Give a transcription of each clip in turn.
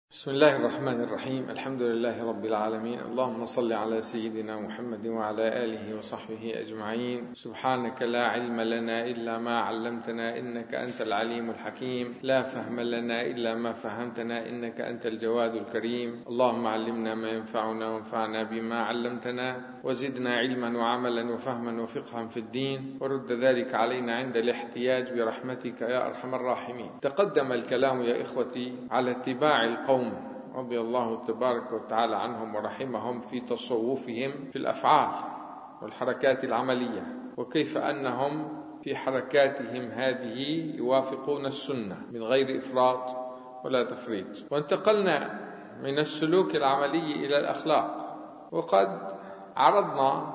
بسم الله الرحمن الرحيم. الحمد لله رب العالمين. اللهم صل على سيدنا محمد وعلى آله وصحبه أجمعين. سبحانك لا علم لنا إلا ما علمتنا إنك أنت العليم الحكيم. لا فهم لنا إلا ما فهمتنا إنك أنت الجواد الكريم. اللهم علمنا ما ينفعنا وانفعنا بما علمتنا وزدنا علما وعملا وفهما وفقها في الدين، ورد ذلك علينا عند الاحتياج برحمتك يا أرحم الراحمين. تقدم الكلام يا إخوتي على اتباع القوم رضي الله تبارك وتعالى عنهم ورحمهم في تصوفهم في الأفعال والحركات العملية، وكيف أنهم في حركاتهم هذه يوافقون السنة من غير إفراط ولا تفريط. وانتقلنا من السلوك العملي إلى الأخلاق، وقد عرضنا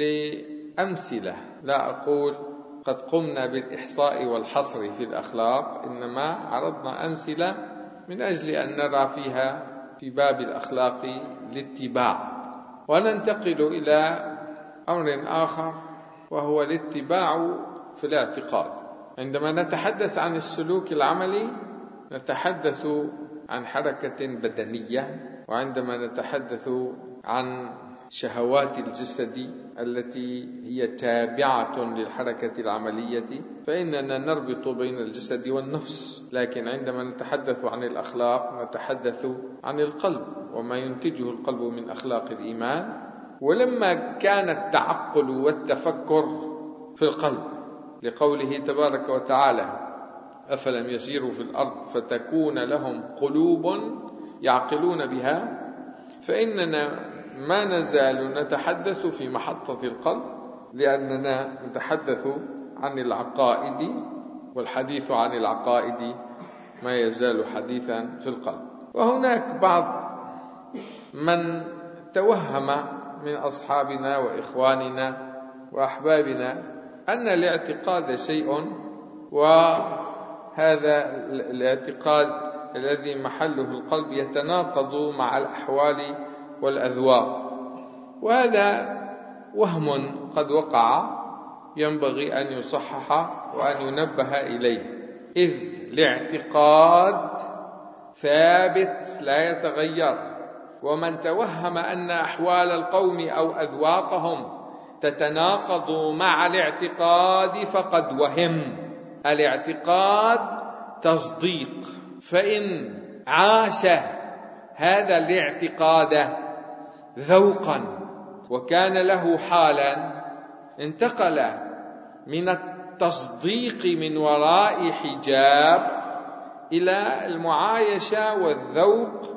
لأمثلة، لا أقول قد قمنا بالإحصاء والحصر في الأخلاق، إنما عرضنا أمثلة من أجل أن نرى فيها في باب الأخلاق الاتباع. وننتقل إلى أمر آخر وهو الاتباع في الاعتقاد. عندما نتحدث عن السلوك العملي نتحدث عن حركة بدنية، وعندما نتحدث عن شهوات الجسد التي هي تابعة للحركة العملية فإننا نربط بين الجسد والنفس. لكن عندما نتحدث عن الأخلاق نتحدث عن القلب وما ينتجه القلب من أخلاق الإيمان. ولما كان التعقل والتفكر في القلب لقوله تبارك وتعالى: أفلم يسيروا في الأرض فتكون لهم قلوب يعقلون بها، فإننا ما نزال نتحدث في محطة القلب، لأننا نتحدث عن العقائد، والحديث عن العقائد ما يزال حديثا في القلب. وهناك بعض من توهم من أصحابنا وإخواننا وأحبابنا أن الاعتقاد شيء، وهذا الاعتقاد الذي محله القلب يتناقض مع الأحوال والأذواق، وهذا وهم قد وقع ينبغي أن يصحح وأن ينبه إليه. إذ الاعتقاد ثابت لا يتغير، ومن توهم أن أحوال القوم أو أذواقهم تتناقض مع الاعتقاد فقد وهم. الاعتقاد تصديق، فإن عاش هذا الاعتقاد ذوقا وكان له حالا انتقل من التصديق من وراء حجاب إلى المعايشة والذوق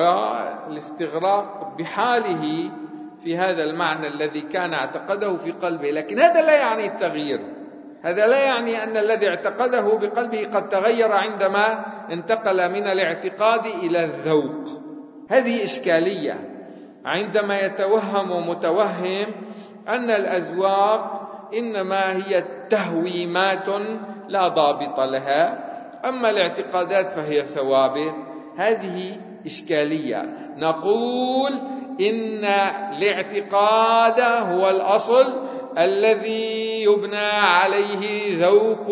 والاستغراق بحاله في هذا المعنى الذي كان اعتقده في قلبه. لكن هذا لا يعني التغيير، هذا لا يعني أن الذي اعتقده بقلبه قد تغير عندما انتقل من الاعتقاد إلى الذوق. هذه إشكالية عندما يتوهم متوهم أن الأذواق إنما هي تهويمات لا ضابط لها، أما الاعتقادات فهي ثوابت. هذه إشكالية. نقول إن الاعتقاد هو الأصل الذي يبنى عليه ذوق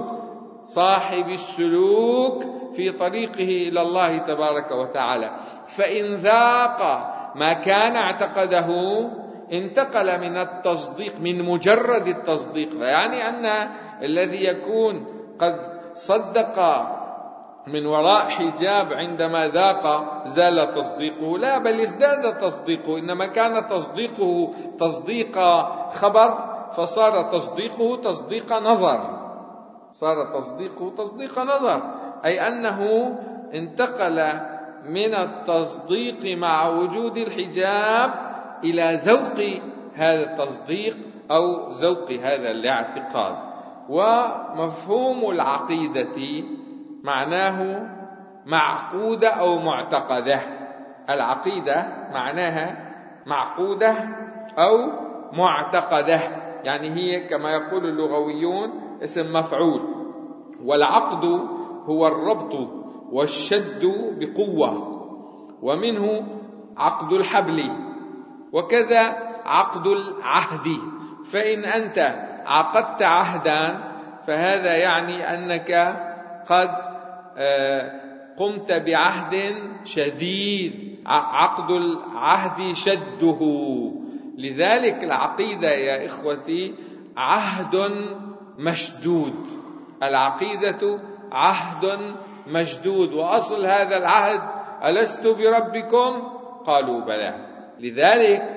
صاحب السلوك في طريقه إلى الله تبارك وتعالى. فإن ذاق ما كان اعتقده انتقل من التصديق، من مجرد التصديق، لا يعني أن الذي يكون قد صدق من وراء حجاب عندما ذاق زال تصديقه، لا، بل ازداد تصديقه. إنما كان تصديقه تصديق خبر فصار تصديقه تصديق نظر، صار تصديقه تصديق نظر، أي أنه انتقل من التصديق مع وجود الحجاب إلى ذوق هذا التصديق أو ذوق هذا الاعتقاد. ومفهوم العقيدة معناه معقودة أو معتقدة. العقيدة معناها معقودة أو معتقدة، يعني هي كما يقول اللغويون اسم مفعول. والعقد هو الربط والشد بقوة، ومنه عقد الحبل، وكذا عقد العهد. فإن أنت عقدت عهدا فهذا يعني أنك قد قمت بعهد شديد، عقد العهد شده. لذلك العقيدة يا إخوتي عهد مشدود، العقيدة عهد مشدود. وأصل هذا العهد ألست بربكم؟ قالوا بلى. لذلك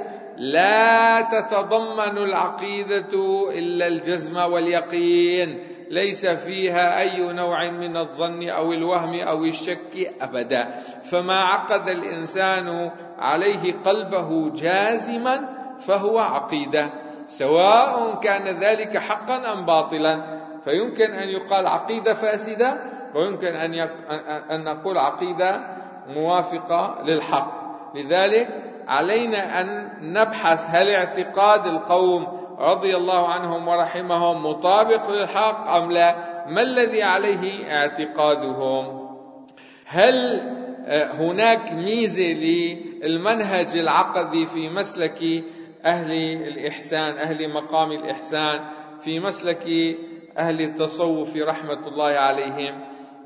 لا تتضمن العقيدة إلا الجزم واليقين، ليس فيها أي نوع من الظن أو الوهم أو الشك أبدا. فما عقد الإنسان عليه قلبه جازما فهو عقيدة، سواء كان ذلك حقا أم باطلا. فيمكن أن يقال عقيدة فاسدة، ويمكن أن نقول عقيدة موافقة للحق. لذلك علينا أن نبحث هل اعتقاد القوم رضي الله عنهم ورحمهم مطابق للحق أم لا؟ ما الذي عليه اعتقادهم؟ هل هناك ميزة للمنهج العقدي في مسلك أهل الإحسان، أهل مقام الإحسان، في مسلك أهل التصوف رحمة الله عليهم؟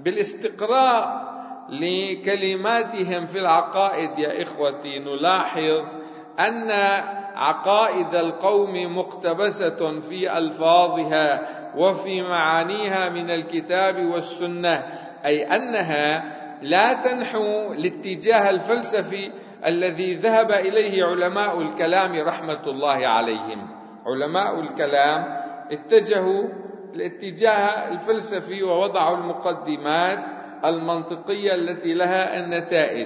بالاستقراء لكلماتهم في العقائد يا إخوتي نلاحظ أن عقائد القوم مقتبسة في ألفاظها وفي معانيها من الكتاب والسنة، أي أنها لا تنحو الاتجاه الفلسفي الذي ذهب إليه علماء الكلام رحمة الله عليهم. علماء الكلام اتجهوا الاتجاه الفلسفي ووضعوا المقدمات المنطقية التي لها النتائج.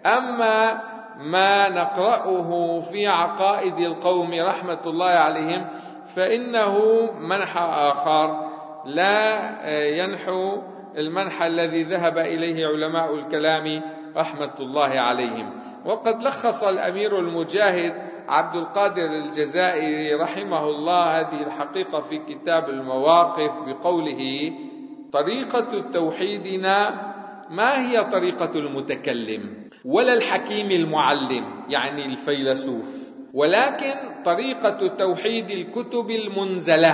أما ما نقرأه في عقائد القوم رحمة الله عليهم فإنه منحى آخر، لا ينحو المنحى الذي ذهب إليه علماء الكلام رحمة الله عليهم. وقد لخص الأمير المجاهد عبد القادر الجزائري رحمه الله هذه الحقيقة في كتاب المواقف بقوله: طريقة توحيدنا ما هي طريقة المتكلم ولا الحكيم المعلم يعني الفيلسوف، ولكن طريقة توحيد الكتب المنزلة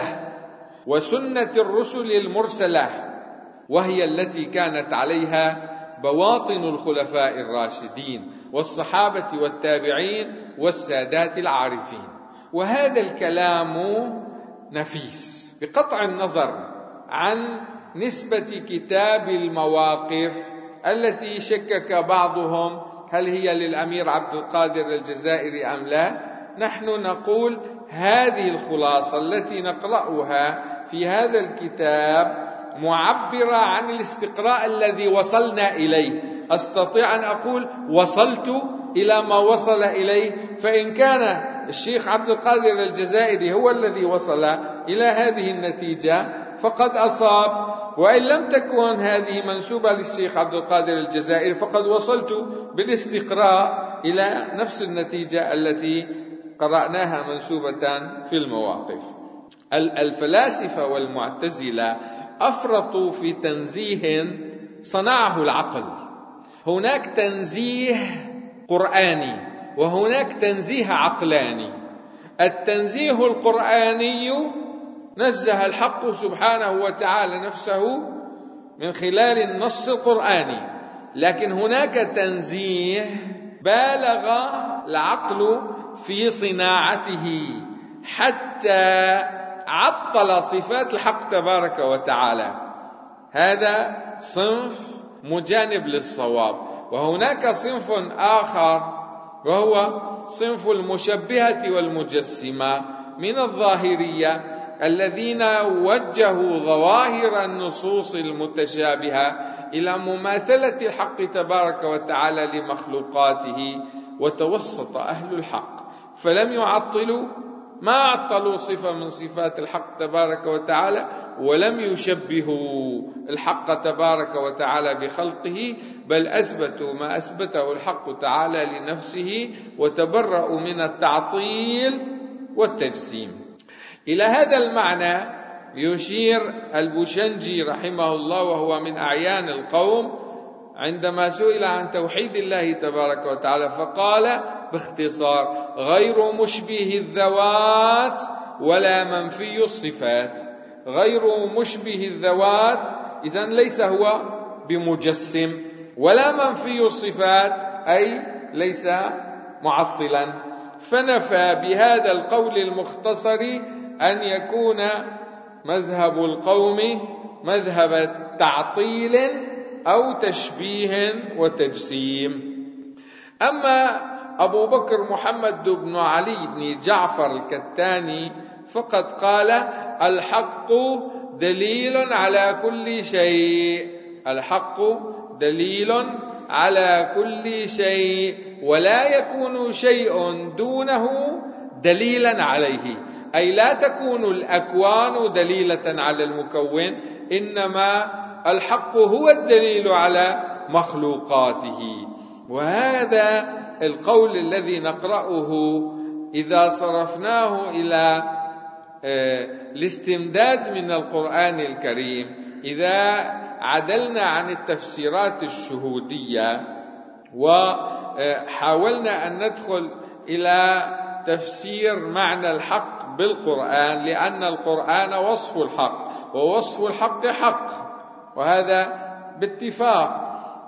وسنة الرسل المرسلة، وهي التي كانت عليها بواطن الخلفاء الراشدين والصحابة والتابعين والسادات العارفين. وهذا الكلام نفيس بقطع النظر عن نسبة كتاب المواقف التي شكك بعضهم هل هي للأمير عبد القادر الجزائري أم لا. نحن نقول هذه الخلاصة التي نقرأها في هذا الكتاب معبرة عن الاستقراء الذي وصلنا إليه. أستطيع أن أقول وصلت إلى ما وصل إليه، فإن كان الشيخ عبد القادر الجزائري هو الذي وصل إلى هذه النتيجة فقد أصاب، وإن لم تكن هذه منسوبة للشيخ عبد القادر الجزائري فقد وصلت بالاستقراء إلى نفس النتيجة التي قرأناها منسوبة في المواقف. الفلاسفة والمعتزلة أفرطوا في تنزيه صنعه العقل. هناك تنزيه قرآني وهناك تنزيه عقلاني. التنزيه القرآني نزه الحق سبحانه وتعالى نفسه من خلال النص القرآني، لكن هناك تنزيه بالغ العقل في صناعته حتى عطل صفات الحق تبارك وتعالى. هذا صنف مجانب للصواب. وهناك صنف آخر وهو صنف المشبهة والمجسمة من الظاهرية الذين وجهوا ظواهر النصوص المتشابهة إلى مماثلة الحق تبارك وتعالى لمخلوقاته، وتوسط أهل الحق فلم يعطلوا، ما عطلوا صفة من صفات الحق تبارك وتعالى، ولم يشبهوا الحق تبارك وتعالى بخلقه، بل أثبتوا ما أثبته الحق تعالى لنفسه وتبرأوا من التعطيل والتجسيم. إلى هذا المعنى يشير البوشنجي رحمه الله وهو من أعيان القوم عندما سئل عن توحيد الله تبارك وتعالى فقال باختصار: غير مشبه الذوات ولا منفي الصفات. غير مشبه الذوات إذن ليس هو بمجسم، ولا منفي الصفات أي ليس معطلا. فنفى بهذا القول المختصر أن يكون مذهب القوم مذهب تعطيل أو تشبيه وتجسيم. أما أبو بكر محمد بن علي بن جعفر الكتاني فقد قال: الحق دليل على كل شيء، الحق دليل على كل شيء، ولا يكون شيء دونه دليلا عليه، أي لا تكون الأكوان دليلة على المكون، إنما الحق هو الدليل على مخلوقاته. وهذا القول الذي نقرأه إذا صرفناه إلى الاستمداد من القرآن الكريم، إذا عدلنا عن التفسيرات الشهودية وحاولنا أن ندخل إلى تفسير معنى الحق بالقرآن، لأن القرآن وصف الحق، ووصف الحق حق، وهذا باتفاق،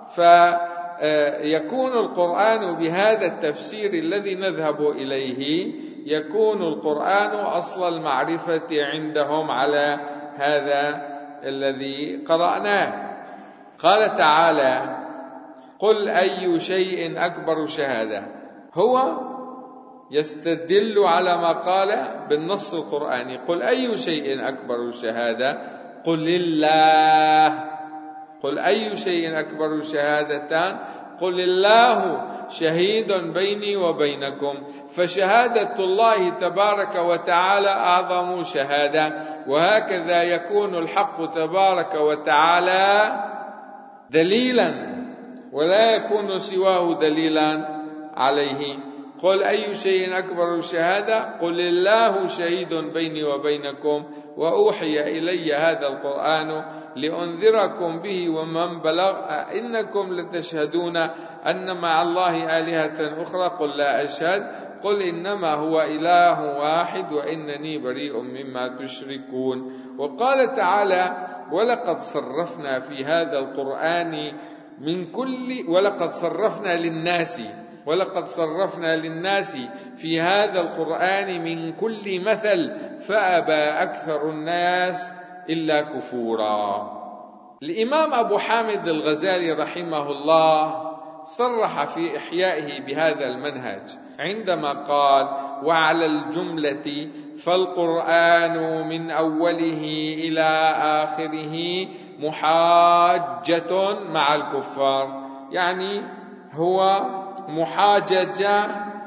فيكون القرآن بهذا التفسير الذي نذهب إليه، يكون القرآن أصل المعرفة عندهم على هذا الذي قرأناه. قال تعالى: قل أي شيء أكبر شهادة. هو يستدل على ما قال بالنص القرآني: قل أي شيء أكبر شهادة، قل الله. قل أي شيء أكبر شهادة، قل الله شهيد بيني وبينكم. فشهادة الله تبارك وتعالى أعظم شهادة، وهكذا يكون الحق تبارك وتعالى دليلا، ولا يكون سواه دليلا عليه. قل أي شيء أكبر شهادة، قل الله شهيد بيني وبينكم، وأوحي إلي هذا القرآن لأنذركم به ومن بلغ، إنكم لتشهدون أن مع الله آلهة أخرى، قل لا أشهد، قل إنما هو إله واحد وإنني بريء مما تشركون. وقال تعالى: ولقد صرفنا في هذا القرآن من كل، ولقد صرفنا للناس في هذا القرآن من كل مثل فأبى أكثر الناس إلا كفورا. الإمام أبو حامد الغزالي رحمه الله صرح في إحيائه بهذا المنهج عندما قال: وعلى الجملة فالقرآن من أوله إلى آخره محاجة مع الكفار، يعني هو محاججة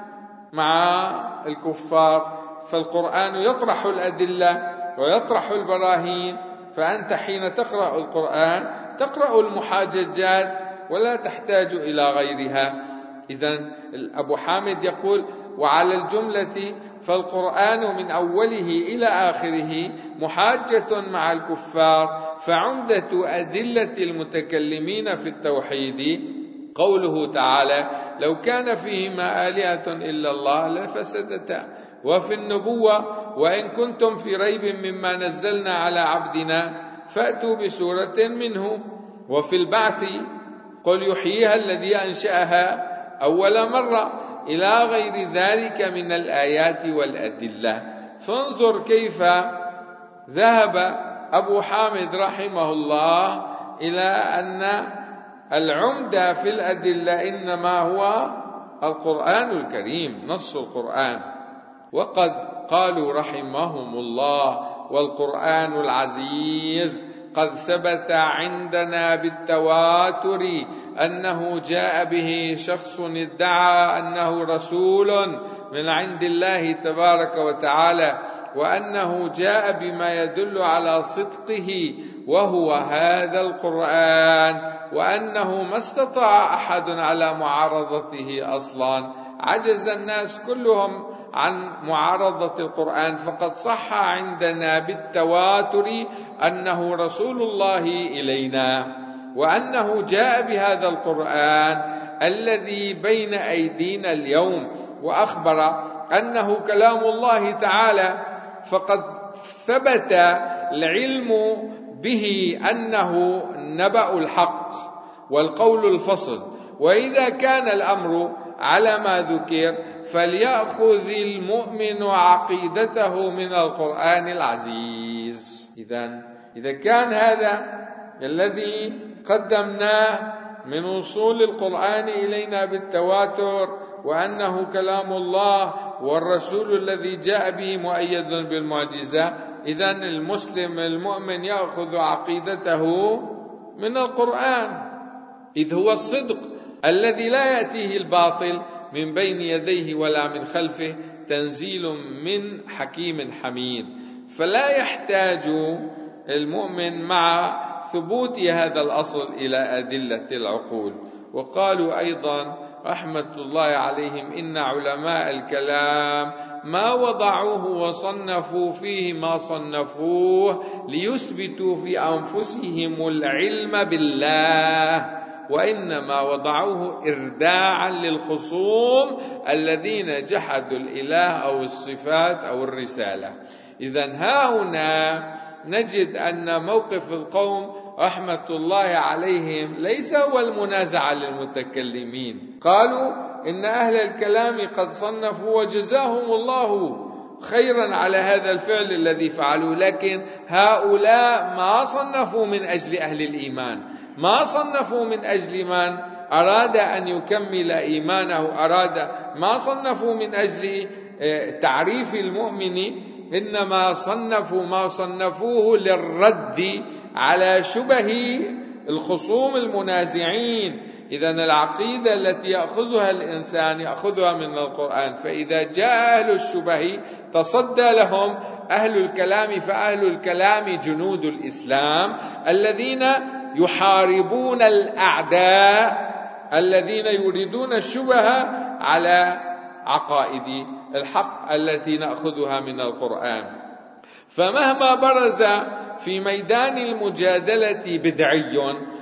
مع الكفار. فالقرآن يطرح الأدلة ويطرح البراهين، فأنت حين تقرأ القرآن تقرأ المحاججات ولا تحتاج إلى غيرها. إذن أبو حامد يقول: وعلى الجملة فالقرآن من أوله إلى آخره محاجة مع الكفار، فعمدة أدلة المتكلمين في التوحيد قوله تعالى: لو كان فيهما آلهة إلا الله لفسدتا. وفي النبوة: وإن كنتم في ريب مما نزلنا على عبدنا فأتوا بسورة منه. وفي البعث: قل يحييها الذي أنشأها أول مرة، إلى غير ذلك من الآيات والأدلة. فانظر كيف ذهب أبو حامد رحمه الله إلى أن العمدة في الأدلة إنما هو القرآن الكريم، نص القرآن. وقد قالوا رحمهم الله: والقرآن العزيز قد ثبت عندنا بالتواتر أنه جاء به شخص ادعى أنه رسول من عند الله تبارك وتعالى، وأنه جاء بما يدل على صدقه وهو هذا القرآن، وأنه ما استطاع أحد على معارضته أصلا. عجز الناس كلهم عن معارضة القرآن، فقد صح عندنا بالتواتر أنه رسول الله إلينا، وأنه جاء بهذا القرآن الذي بين أيدينا اليوم، وأخبر أنه كلام الله تعالى، فقد ثبت العلم به أنه نبأ الحق، والقول الفصل. وإذا كان الأمر على ما ذكر فليأخذ المؤمن عقيدته من القرآن العزيز. إذا كان هذا الذي قدمناه من وصول القرآن إلينا بالتواتر وأنه كلام الله والرسول الذي جاء به مؤيد بالمعجزة، إذن المسلم المؤمن يأخذ عقيدته من القرآن، إذ هو الصدق الذي لا يأتيه الباطل من بين يديه ولا من خلفه، تنزيل من حكيم حميد. فلا يحتاج المؤمن مع ثبوت هذا الأصل إلى أدلة العقول. وقالوا أيضا رحمة الله عليهم إن علماء الكلام ما وضعوه وصنفوا فيه ما صنفوه ليثبتوا في أنفسهم العلم بالله، وإنما وضعوه إرداعا للخصوم الذين جحدوا الإله أو الصفات أو الرسالة. إذن ها هنا نجد أن موقف القوم رحمة الله عليهم ليس هو المنازعة للمتكلمين. قالوا إن أهل الكلام قد صنفوا وجزاهم الله خيرا على هذا الفعل الذي فعلوه، لكن هؤلاء ما صنفوا من أجل أهل الإيمان، ما صنفوا من أجل من أراد أن يكمل إيمانه، ما صنفوا من أجل تعريف المؤمن، إنما صنفوا ما صنفوه للرد على شبه الخصوم المنازعين. إذن العقيدة التي يأخذها الإنسان يأخذها من القرآن، فإذا جاء أهل الشبه تصدى لهم أهل الكلام، فأهل الكلام جنود الإسلام الذين يحاربون الأعداء الذين يريدون الشبه على عقائد الحق التي نأخذها من القرآن. فمهما برز في ميدان المجادلة بدعي،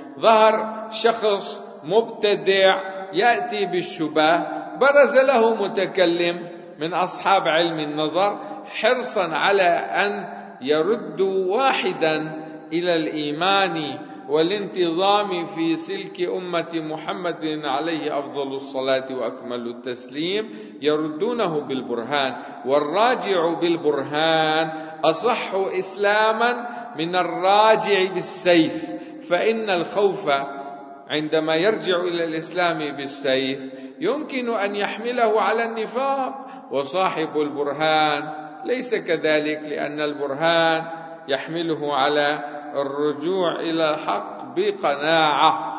ظهر شخص مبتدع يأتي بالشبه، برز له متكلم من أصحاب علم النظر حرصا على أن يردوا واحدا إلى الإيمان والانتظام في سلك أمة محمد عليه أفضل الصلاة وأكمل التسليم، يردونه بالبرهان، والراجع بالبرهان أصح إسلاما من الراجع بالسيف، فإن الخوف عندما يرجع إلى الإسلام بالسيف يمكن أن يحمله على النفاق، وصاحب البرهان ليس كذلك، لأن البرهان يحمله على الرجوع إلى الحق بقناعة.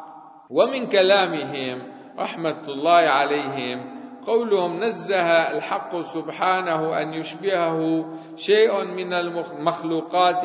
ومن كلامهم رحمة الله عليهم قولهم نزه الحق سبحانه أن يشبهه شيء من المخلوقات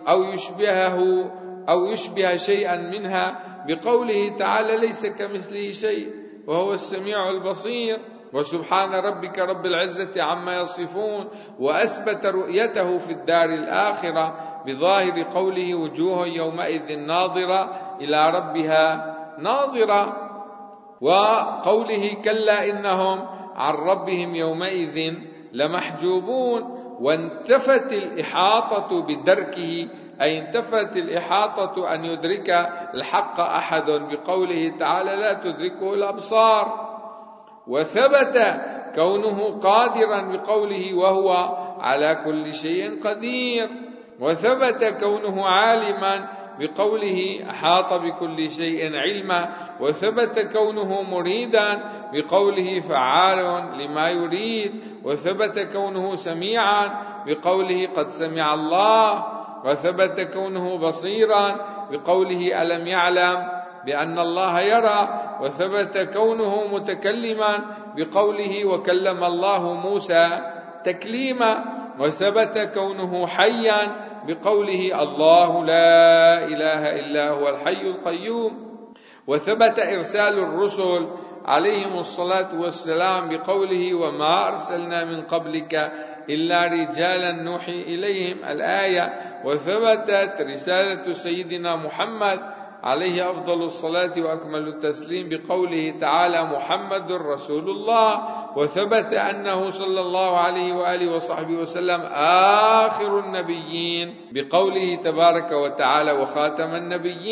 أو يشبه شيئا منها بقوله تعالى ليس كمثله شيء وهو السميع البصير، وسبحان ربك رب العزة عما يصفون، وأثبت رؤيته في الدار الآخرة بظاهر قوله وجوه يومئذ ناظرة إلى ربها ناظرة، وقوله كلا إنهم عن ربهم يومئذ لمحجوبون. وانتفت الإحاطة بدركه، أي انتفت الإحاطة أن يدرك الحق أحد بقوله تعالى لا تدركه الأبصار. وثبت كونه قادرا بقوله وهو على كل شيء قدير. وثبت كونه عالما بقوله أحاط بكل شيء علما. وثبت كونه مريدا بقوله فعال لما يريد. وثبت كونه سميعا بقوله قد سمع الله. وثبت كونه بصيرا بقوله ألم يعلم بأن الله يرى. وثبت كونه متكلما بقوله وكلم الله موسى تكليما. وثبت كونه حيا بقوله الله لا إله إلا هو الحي القيوم. وثبت إرسال الرسل عليهم الصلاة والسلام بقوله وما أرسلنا من قبلك إلا رجالا نوحي إليهم الآية. وثبتت رسالة سيدنا محمد عليه أفضل الصلاة وأكمل التسليم بقوله تعالى محمد رسول الله. وثبت أنه صلى الله عليه وآله وصحبه وسلم آخر النبيين بقوله تبارك وتعالى وخاتم النبيين.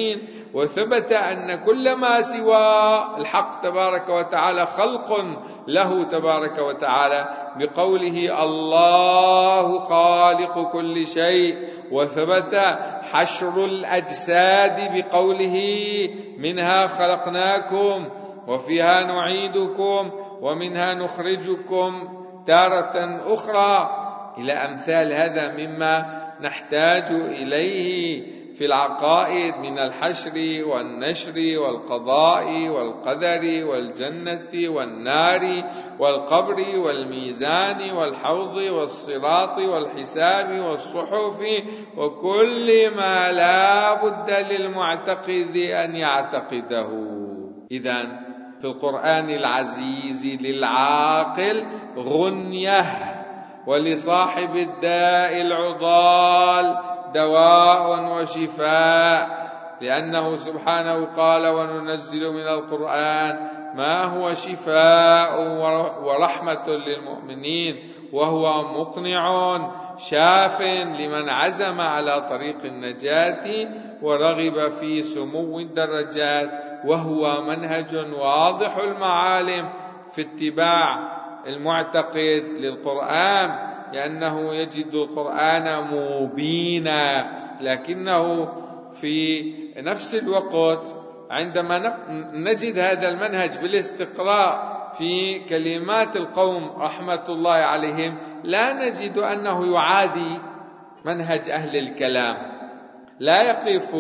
وثبت أن كل ما سوى الحق تبارك وتعالى خلق له تبارك وتعالى بقوله الله خالق كل شيء. وثبت حشر الأجساد بقوله منها خلقناكم وفيها نعيدكم ومنها نخرجكم تارة أخرى، إلى أمثال هذا مما نحتاج إليه في العقائد من الحشر والنشر والقضاء والقدر والجنة والنار والقبر والميزان والحوض والصراط والحساب والصحف وكل ما لا بد للمعتقد أن يعتقده. إذن في القرآن العزيز للعاقل غنية، ولصاحب الداء العضال دواء وشفاء، لأنه سبحانه قال وننزل من القرآن ما هو شفاء ورحمة للمؤمنين وهو مقنع شاف لمن عزم على طريق النجاة ورغب في سمو الدرجات، وهو منهج واضح المعالم في اتباع المعتقد للقرآن، لأنه يجد القرآن مبينا، لكنه في نفس الوقت عندما نجد هذا المنهج بالاستقراء في كلمات القوم رحمة الله عليهم لا نجد أنه يعادي منهج أهل الكلام. لا يقف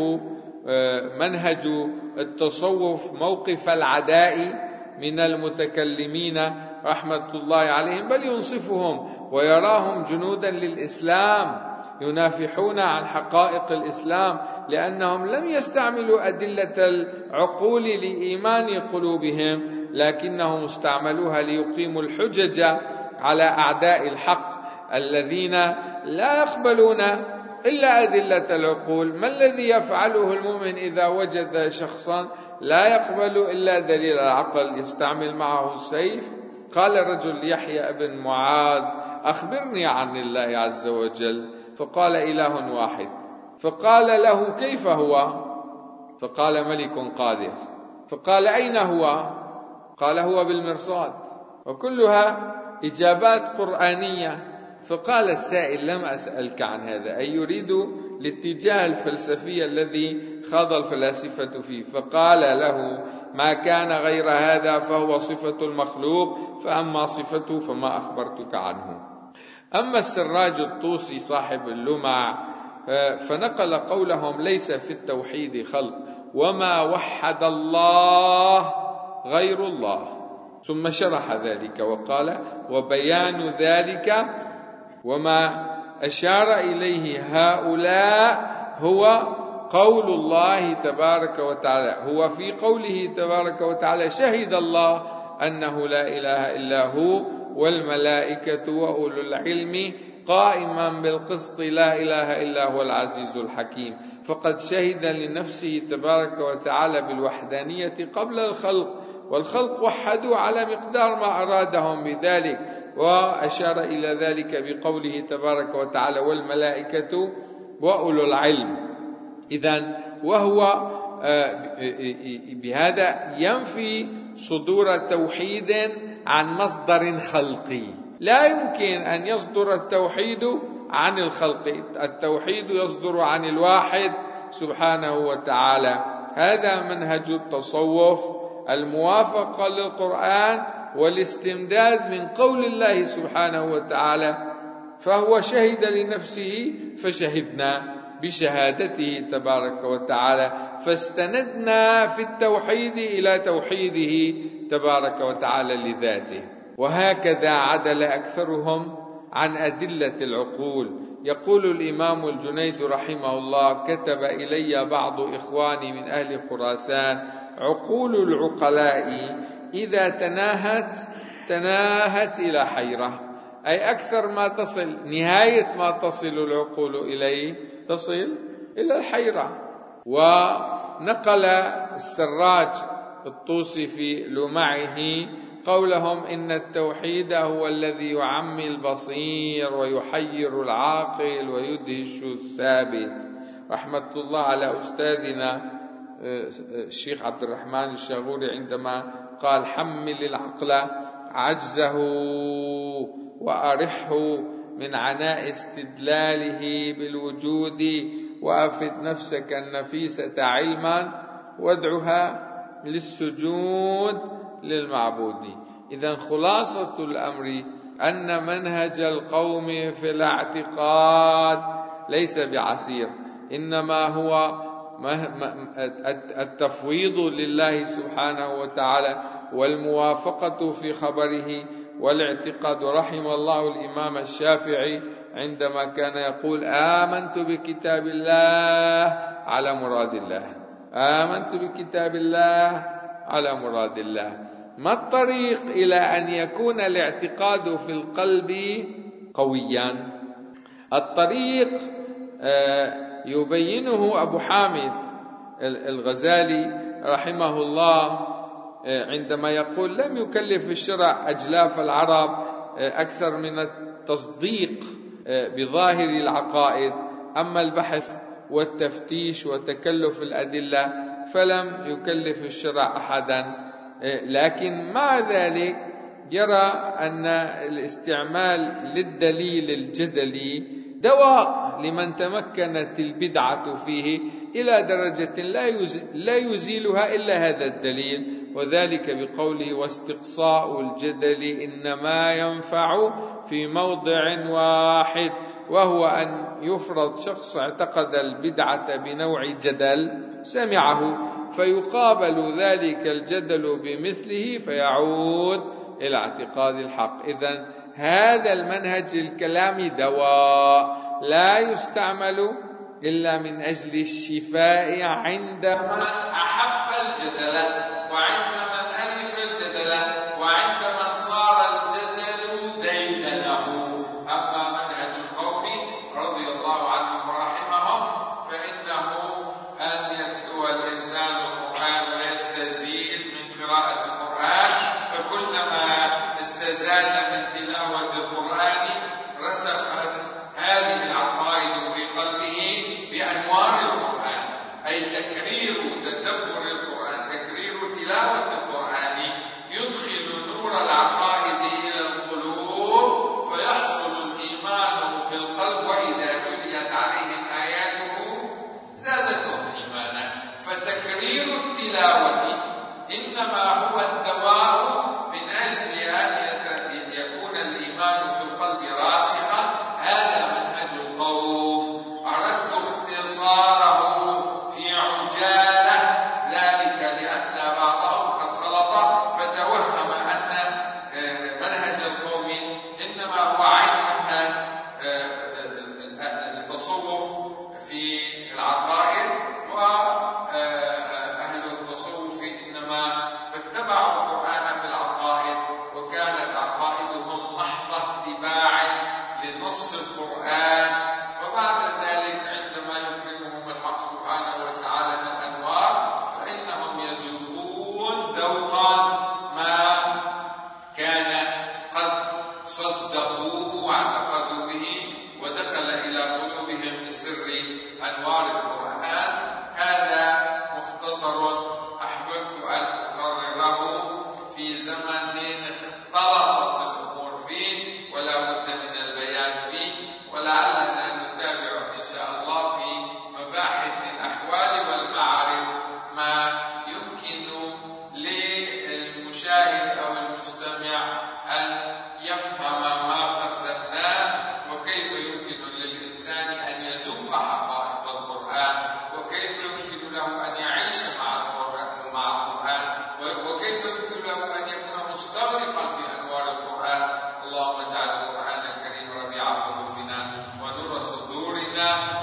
منهج التصوف موقف العداء من المتكلمين رحمة الله عليهم، بل ينصفهم ويراهم جنودا للإسلام ينافحون عن حقائق الإسلام، لأنهم لم يستعملوا أدلة العقول لإيمان قلوبهم، لكنهم استعملوها ليقيموا الحجج على أعداء الحق الذين لا يقبلون إلا أدلة العقول. ما الذي يفعله المؤمن إذا وجد شخصا لا يقبل إلا دليل العقل يستعمل معه السيف؟ قال رجل يحيى بن معاذ أخبرني عن الله عز وجل، فقال إله واحد. فقال له كيف هو؟ فقال ملك قادر. فقال أين هو؟ قال هو بالمرصاد. وكلها إجابات قرآنية. فقال السائل لم أسألك عن هذا، أي يريد الاتجاه الفلسفي الذي خاض الفلاسفة فيه. فقال له ما كان غير هذا فهو صفة المخلوق، فأما صفته فما أخبرتك عنه. أما السراج الطوسي صاحب اللمع فنقل قولهم ليس في التوحيد خلق، وما وحد الله غير الله، ثم شرح ذلك وقال وبيان ذلك وما أشار إليه هؤلاء هو قول الله تبارك وتعالى. هو في قوله تبارك وتعالى شهد الله أنه لا إله إلا هو والملائكة وأولو العلم قائما بالقسط لا إله إلا هو العزيز الحكيم. فقد شهد لنفسه تبارك وتعالى بالوحدانية قبل الخلق، والخلق وحدوا على مقدار ما أرادهم بذلك، وأشار إلى ذلك بقوله تبارك وتعالى والملائكة وأولو العلم. إذن وهو بهذا ينفي صدور توحيد عن مصدر خلقي. لا يمكن أن يصدر التوحيد عن الخلق، التوحيد يصدر عن الواحد سبحانه وتعالى. هذا منهج التصوف الموافق للقرآن والاستمداد من قول الله سبحانه وتعالى. فهو شهد لنفسه فشهدنا بشهادته تبارك وتعالى، فاستندنا في التوحيد إلى توحيده تبارك وتعالى لذاته. وهكذا عدل أكثرهم عن أدلة العقول. يقول الإمام الجنيد رحمه الله كتب إلي بعض إخواني من أهل خراسان عقول العقلاء إذا تناهت إلى حيرة، أي أكثر ما تصل، نهاية ما تصل العقول إليه تصل إلى الحيرة. ونقل السراج الطوسي في لمعه قولهم إن التوحيد هو الذي يعمي البصير ويحير العاقل ويدهش الثابت. رحمة الله على أستاذنا الشيخ عبد الرحمن الشاغوري عندما قال حمل العقل عجزه وأرحه من عناء استدلاله بالوجود وأفد نفسك النفيسة علما وادعها للسجود للمعبود. إذن خلاصة الأمر أن منهج القوم في الاعتقاد ليس بعسير، إنما هو التفويض لله سبحانه وتعالى والموافقة في خبره والاعتقاد. رحم الله الإمام الشافعي عندما كان يقول آمنت بكتاب الله على مراد الله، آمنت بكتاب الله على مراد الله. ما الطريق إلى أن يكون الاعتقاد في القلب قويا؟ الطريق يبينه أبو حامد الغزالي رحمه الله عندما يقول لم يكلف الشرع أجلاف العرب أكثر من التصديق بظاهر العقائد، أما البحث والتفتيش وتكلف الأدلة فلم يكلف الشرع أحدا. لكن مع ذلك يرى أن الاستعمال للدليل الجدلي دواء لمن تمكنت البدعة فيه إلى درجة لا يزيلها إلا هذا الدليل، وذلك بقوله واستقصاء الجدل إنما ينفع في موضع واحد، وهو أن يفرض شخص اعتقد البدعة بنوع جدل سمعه فيقابل ذلك الجدل بمثله فيعود إلى اعتقاد الحق. إذن هذا المنهج الكلامي دواء لا يستعمل إلا من أجل الشفاء عند من أحب الجدل وعند من ألف الجدل وعند من صار الجدل ديدنه. أما منهج القوم رضي الله عنهم ورحمهم فإنه أن يتلو الإنسان القرآن ويستزيد من قراءة القرآن، فكلما استزاد من تلاوة القرآن رسخت هذه العقائد في قلبه بأنوار القرآن، أي تكرير تدبر القرآن، تكرير تلاوة القرآن يدخل نور العقائد إلى القلوب فيحصل الإيمان في القلب، وإذا تليت عليهم آياته زادتهم إيمانا. فتكرير التلاوة إنما هو الدواء من أجل أن يكون الإيمان في القلب راسخا. هذا منهج القوم. أردت اختصاره في عجالة ذلك لأن بعضهم قد خلط فتوهم أن منهج القوم إنما هو عين منهج التصوف في العقائد، وأهل التصوف إنما اتبعوا القرآن في العقائد، وكانت عقائدهم محض اتباع لنص القرآن. وبعد ذلك عندما يكرمهم الحق سبحانه وتعالى بالأنوار فإنهم يذوقون ذوقا ما كان قد صدقوه واعتقدوا به ودخل إلى قلوبهم بسر أنوار القرآن. هذا مختصر أحببت أن أقرره في زمن اختلطت الأمور فيه ولا بد من البيان فيه، ولعلنا نتابع إن شاء الله في مباحث الأحوال والمعارف ما يمكن للمشاهد أو المستمع أن يفهم ما قدمناه، وكيف يمكن للإنسان أن يذوق حقائق القرآن، وكيف يمكن له أن يعيش مع القرآن، وكيف يمكن له أن يكون مستغرقا في أنوار القرآن. اللهم اجعل القرآن الكريم ربيع قلوبنا ونور صدورنا